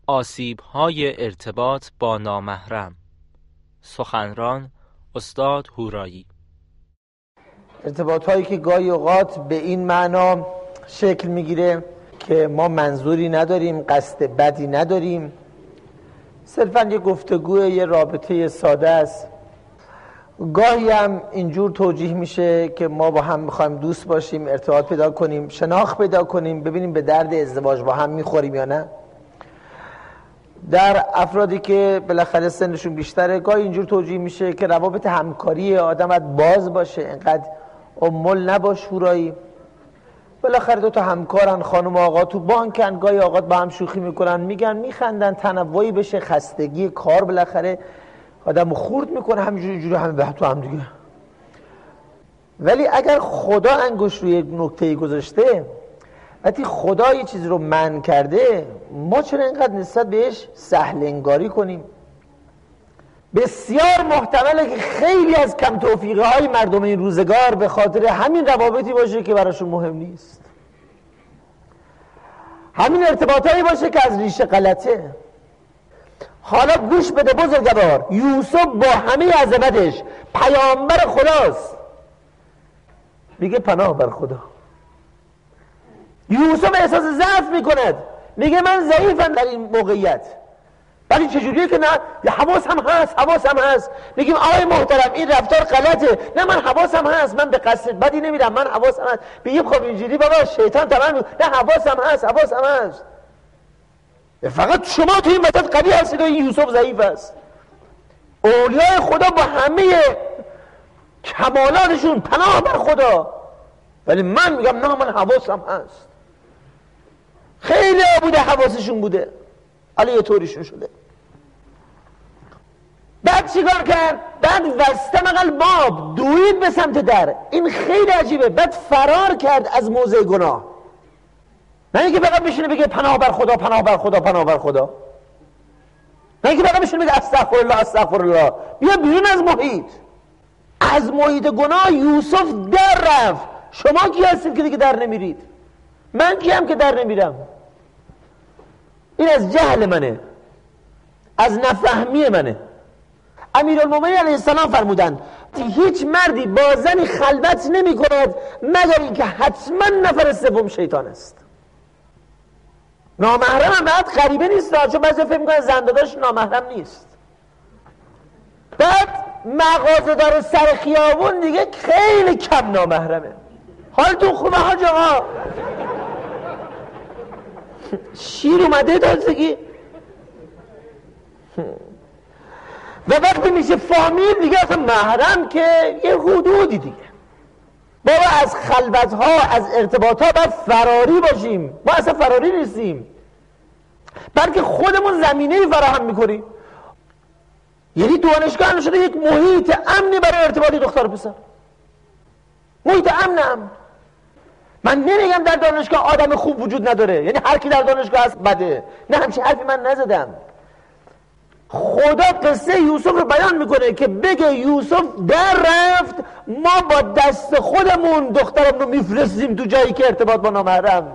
آسیب‌های ارتباط با نامحرم. سخنران استاد هورایی. ارتباط هایی که گاهی اوقات به این معنا شکل میگیره که ما منظوری نداریم، قصد بدی نداریم، صرفا یه گفتگوه، یه رابطه ساده است. گاهی هم اینجور توجیه میشه که ما با هم میخوایم دوست باشیم، ارتباط پیدا کنیم، شناخت پیدا کنیم، ببینیم به درد ازدواج با هم میخوریم یا نه. در افرادی که بالاخره سنشون بیشتره گاهی اینجور توجیه میشه که روابط همکاری آدم باید باز باشه، اینقدر امول نباش هورایی. بالاخره دو تا همکارن، خانم و آقا تو بانکن، گاهی آقا با هم شوخی میکنن، میگن، میخندن، تنوعی بشه، خستگی کار بالاخره آدمو خورد میکنه، همینجوری هم تو هم دیگه. ولی اگر خدا انگوش روی یک نکته گذاشته، وقتی خدا یه چیز رو منع کرده، ما چرا اینقدر نسبت بهش سهل انگاری کنیم؟ بسیار محتمله که خیلی از کم توفیقه های مردم این روزگار به خاطر همین روابطی باشه که براشون مهم نیست، همین ارتباطایی باشه که از ریشه غلطه. حالا گوش بده بزرگوار، یوسف با همه عظمتش پیامبر خداست، میگه پناه بر خدا. یوسف احساس ضعف میکند، میگه من ضعیفم در این موقعیت. ولی چجوریه که نه حواسم هست. میگیم آقای محترم این رفتار غلطه. نه من حواسم هست، من به قصد بدی نمیرم، من حواسم هست. بگیم خب اینجوری بابا شیطان تمام. نه حواسم هست. فقط شما تو این وسط قوی هستید و این یوسف ضعیف است. اولیای خدا با همه کمالاتشون پناه بر خدا، ولی من میگم نه من حواسم هست. خیلی بوده حواسشون بوده، حالا یه طوریشون شده. بعد چیکار کرد؟ بعد واستبق الباب، دوید به سمت در. این خیلی عجیبه. بعد فرار کرد از موضع گناه. نه اینکه فقط بشینه بگه پناه بر خدا، پناه بر خدا، پناه بر خدا. نه اینکه فقط بشینه بگه استغفر الله. بیا بیرون از محیط گناه. یوسف در رفت. شما کی هستید که دیگه در نمیرید؟ من کیم که در نمیرم؟ این از جهل منه، از نفهمی منه. امیرالمومنین علیه السلام فرمودند هیچ مردی با زنی خلوت نمی کند مگر اینکه حتما نفر سوم شیطان است. نامحرم هم بعد غریبه نیست، چون بعضی فکر میکنن زن داداش نامحرم نیست. بعد مغازه‌دار سر خیابون دیگه خیلی کم نامحرمه. حالتون خوبه حاج آقا؟ شیر اومده تازگی. و وقتی میشه فامیل دیگه اصلا محرم که یه حدودی دیگه. بابا از خلوت‌ها، از ارتباط‌ها باید فراری باشیم. ما اصلا فراری نیستیم، بلکه خودمون زمینه‌ای فراهم میکنیم. یعنی دانشگاه شده یک محیط امنی برای ارتباط دختر و پسر. محیط امنم. من نمیگم در دانشگاه آدم خوب وجود نداره، یعنی هر کی در دانشگاه هست بده، نه همچین حرفی من نزدم. خدا قصه یوسف رو بیان میکنه که بگه یوسف در رفت، ما با دست خودمون دخترم رو میفرستیم تو جایی که ارتباط با نامحرم.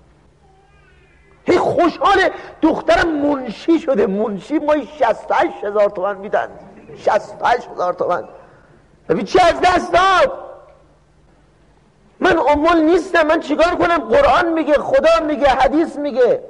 هی خوشحاله دخترم منشی شده. منشی ما 68,000 تومان میدن. 68,000 تومان. ببین چی از دست داد. من امول نیستم، من چیکار کنم؟ قرآن میگه، خدا میگه، حدیث میگه.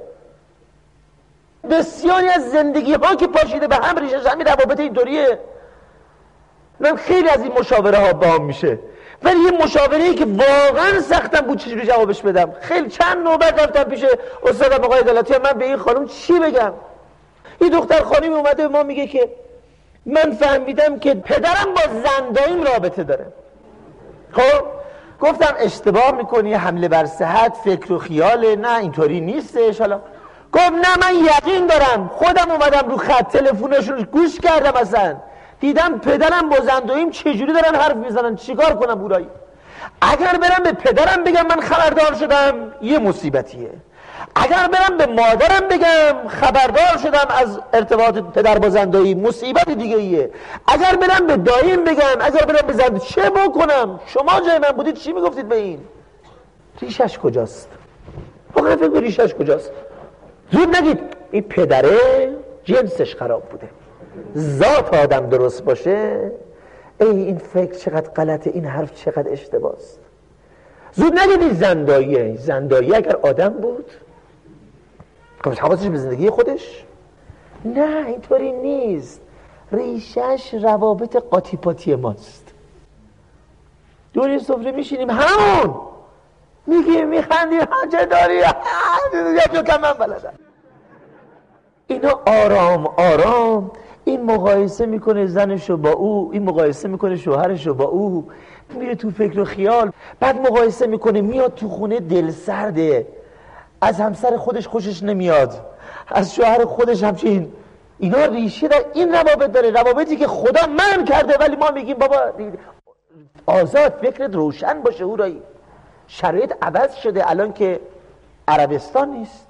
بسیاری از زندگی ها که پاشیده به هم ریشش همین روابط اینطوریه. من خیلی از این مشاوره ها بام میشه، ولی یه مشاوره‌ای که واقعا سختم بود چجوری جوابش بدم. خیلی چند نوبت رفتم پیش استادم آقای عدالتی، من به این خانم چی بگم؟ این دختر خانمی اومده به ما میگه که من فهمیدم که پدرم با زنداییم رابطه داره. خب گفتم اشتباه میکنی، حمله بر صحت، فکر و خیاله، نه اینطوری نیستش. حالا گفت نه من یقین دارم، خودم اومدم رو خط تلفنش رو گوش کردم، اصلا دیدم پدرم با زنداییم چجوری دارن حرف میزنن. چیکار کنم بورایی؟ اگر برم به پدرم بگم من خبردار شدم یه مصیبتیه، اگر برم به مادرم بگم خبردار شدم از ارتباط پدر با زندایی مصیبت دیگه ایه، اگر برم به داییم بگم، اگر برم به زندایی چه بکنم؟ شما جای من بودید چی میگفتید به این؟ ریشش کجاست؟ واقعا فکر ریشش کجاست؟ زود نگید این پدره جنسش خراب بوده، ذات آدم درست باشه. این فکر چقدر غلطه، این حرف چقدر اشتباهست. زود نگید این زنداییه. زندایی اگر آدم بود حواسش به زندگی خودش؟ نه اینطوری نیست. ریشش روابط قاطی پاتی ماست. دوری سفره میشینیم همون میگیم میخندیم چه داری یه جو کم من بلدم. اینا آرام آرام این مقایسه میکنه زنشو با او، این مقایسه میکنه شوهرشو با او، میره تو فکر و خیال، بعد مقایسه میکنه، میاد تو خونه دل سرده، از همسر خودش خوشش نمیاد، از شوهر خودش همچین. اینا ریشه در این روابط داره، روابطی که خدا منع کرده، ولی ما میگیم بابا آزاد، فکرت روشن باشه. هورایی شرایط عوض شده الان که عربستان نیست.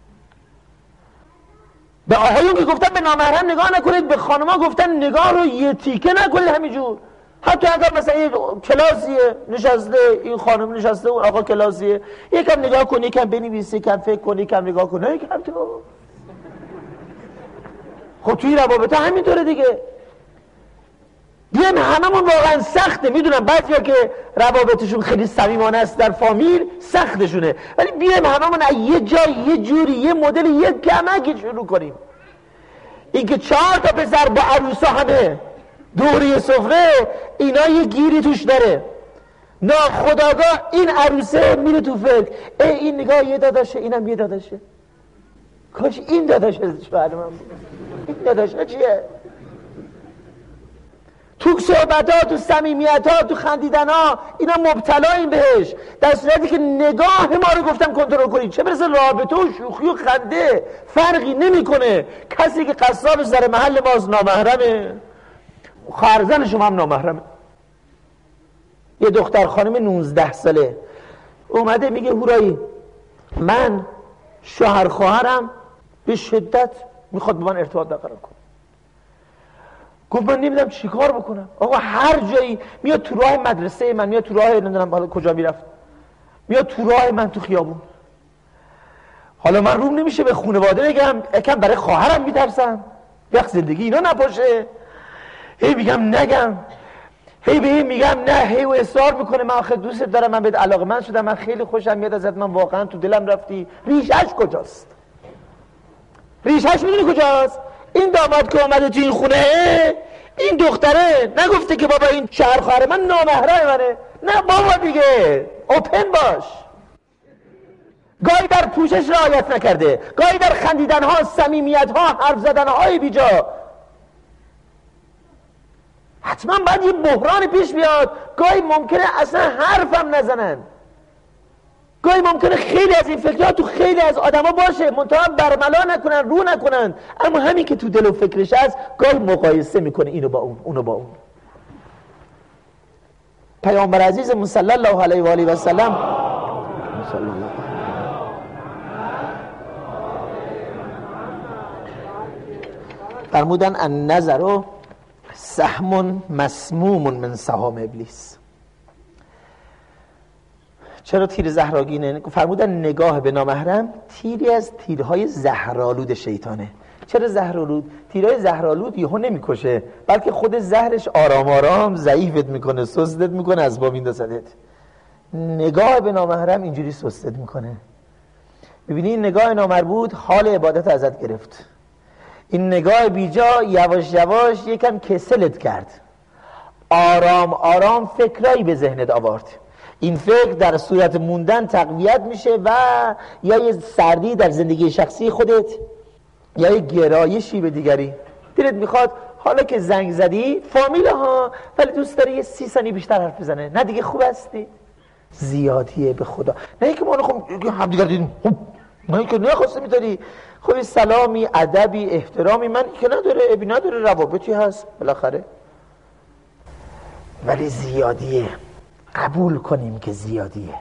به آقایون که گفتن به نامحرم نگاه نکنید، به خانم‌ها گفتن نگاه رو یه تیکه نکنید همینجور. حتی اگر مثلا یه کلاسیه نشسته، این خانم نشسته اون آقا کلاسیه، یکم نگاه کنی، یکم بنویسی، یکم فکر کنی، یکم نگاه کنی، یکم تو. خب توی روابط همینطوره دیگه. بیایم هممون واقعا سخته، میدونم بعضیا که روابطشون خیلی صمیمانه است در فامیل سختشونه، ولی بیایم هممون یه جای یه جوری یه مدل یه کمکی شروع کنیم. اینکه 4 تا پسر با عروسا همه دوری سفره، اینا یه گیری توش داره. ناخودآگاه این عروسه میره تو فکر، این نگاه یه داداشه، اینم یه داداشه، کاش این داداشه شوهر من بود، این داداشه چیه؟ تو صحبت‌ها، تو صمیمیت‌ها، تو خندیدن‌ها اینا مبتلاییم بهش، در صورتی که نگاه ما رو گفتم کنترل کنید. چه برسه رابطه و شوخی و خنده فرقی نمیکنه. کسی که قصاب سر محل ماست نامحرمه، خواهرزن شما هم نامحرمه. یه دختر خانم 19 ساله اومده میگه هورایی من شوهر خواهرم به شدت میخواد با من ارتباط برقرار کنه. گفت من نمیدونم چی کار بکنم. آقا هر جایی میاد تو راه مدرسه من، میاد تو راه نمیدونم حالا کجا میرفت، میاد تو راه من تو خیابون. حالا من روم نمیشه به خانواده بگم، یکم برای خواهرم میترسم وقت زندگی اینا نباشه، هی میگم نگم، هی به این میگم نه، هی و اصرار میکنه من آخه دوست دارم، من بهت علاقه‌مند شدم، من خیلی خوشم میاد ازت، من واقعا تو دلم رفتی. ریشش کجاست؟ ریشش میدونی کجاست؟ این داماد که اومده تو این خونه، این دختره نگفته که بابا این شوهر خواهر من نامحرم منه، نه بابا دیگه اوپن باش. گاهی در پوشش رعایت نکرده، گاهی در خندیدن ها، صمیمیت ها، حرف زدن های بیجا. حتما باید یه بحران پیش بیاد. گاهی ممکنه اصلا حرفم نزنن، گاهی ممکنه خیلی از این فکرها تو خیلی از آدما باشه، منتها برملا نکنن، رو نکنن، اما همین که تو دل و فکرش هست گاهی مقایسه میکنه اینو با اون، اونو با اون. پیامبر عزیز صلی الله علیه و آله و سلم فرمودن النظر سهم مسموم من سهام ابلیس. چرا تیر زهرآگینه؟ فرمودن نگاه به نامحرم تیری از تیرهای زهرآلود شیطانه. چرا زهرآلود؟ تیرهای زهرآلود یهو نمیکشه، بلکه خود زهرش آرام آرام ضعیفت میکنه، سستت میکنه، از باب میندازدت. نگاه به نامحرم اینجوری سستت میکنه. ببینی این نگاه نامربوط حال عبادت ازت گرفت، این نگاه بیجا یواش یواش یکم کسلت کرد، آرام آرام فکرایی به ذهنت آورد. این فکر در صورت موندن تقویت میشه و یا یه سردی در زندگی شخصی خودت یا یه گرایشی به دیگری. دلت میخواد حالا که زنگ زدی فامیل ها، ولی دوست داری یه 30 ثانیه بیشتر حرف بزنه، نه دیگه خوب هستی. زیادیه به خدا. نه اینکه ما خب هم دیگر دیدیم، نه اینکه نخواسته میداری، خب سلامی، ادبی، احترامی من که نداره، ابی نداره، روابطی هست بالاخره، ولی زیادیه. قبول کنیم که زیادیه،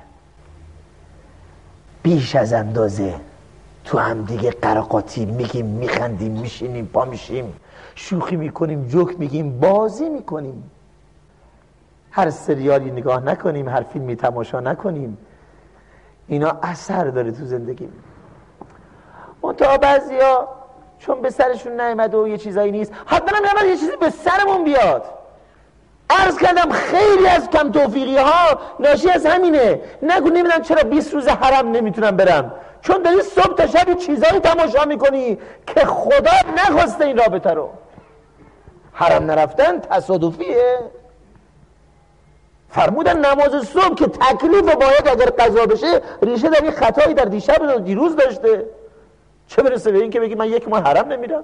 بیش از اندازه تو هم دیگه قراقاتی میگیم، میخندیم، میشینیم، پا میشیم، شوخی میکنیم، جوک میگیم، بازی میکنیم، هر سریالی نگاه نکنیم، هر فیلمی تماشا نکنیم. اینا اثر داره تو زندگی. منتها بعضیا چون به سرشون نیامده و یه چیزایی نیست، حتما نباید یه چیزی به سرمون بیاد. عرض کردم خیلی از کم توفیقی ها ناشی از همینه. نگو نمیدونم چرا 20 روز حرم نمیتونم برم، چون داری صبح تا شب چیزایی تماشا میکنی که خدا نخواسته این رابطه رو. حرم نرفتن تصادفیه؟ فرمودن نماز صبح که تکلیف باید اگر قضا بشه ریشه در این خطایی در دیشب و دیروز داشته، چه برسه به این که بگی من 1 ماه حرم نمیرم.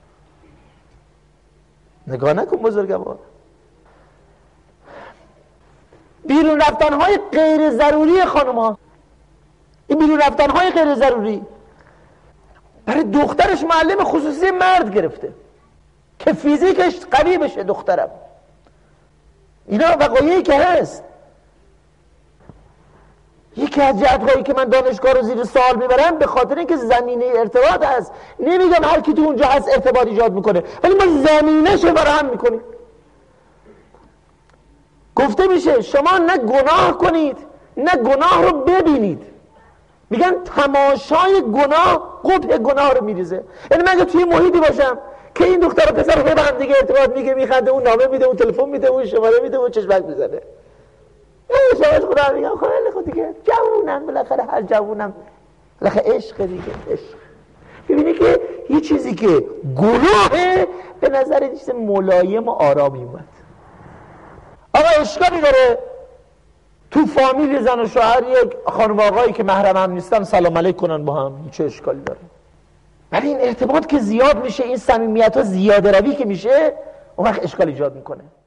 نگاه نکن بزرگوار. بیرون رفتنهای غیر ضروری خانوما، این بیرون رفتنهای غیر ضروری برای دخترش معلم خصوصی مرد گرفته که فیزیکش قوی بشه دخترم. اینا وقایعی که هست. یکی از جهت‌هایی که من دانشگاه رو زیر سوال میبرم به خاطر اینکه زمینه ارتباط هست. نمیگم هر کی تو اونجا هست ارتباط ایجاد میکنه، ولی ما زمینه‌ش رو فراهم میکنیم. گفته میشه شما نه گناه کنید نه گناه رو ببینید. میگن تماشای گناه قبح گناه رو میریزه. یعنی من اگه توی محیطی باشم که این دختر و پسر به هم دیگه ارتباط میگه، میخنده، اون نامه میده، اون تلفن میده، اون شماره میده، اون چشمک میزنه، شاید خدا میگم خیلی خود دیگه جوونم، بالاخره هر جوونم بالاخره عشق دیگه، عشق. ببینی که یه چیزی که گناهه به نظر یه چیز ملایم و آرامی اومد. آقا اشکالی داره تو فامیل زن و شوهر یک خانم آقایی که محرم هم نیستن سلام علیک کنن با هم، چه اشکالی داره؟ ولی این ارتباط که زیاد میشه، این صمیمیت ها زیاده روی که میشه، اون وقت اشکال ایجاد میکنه.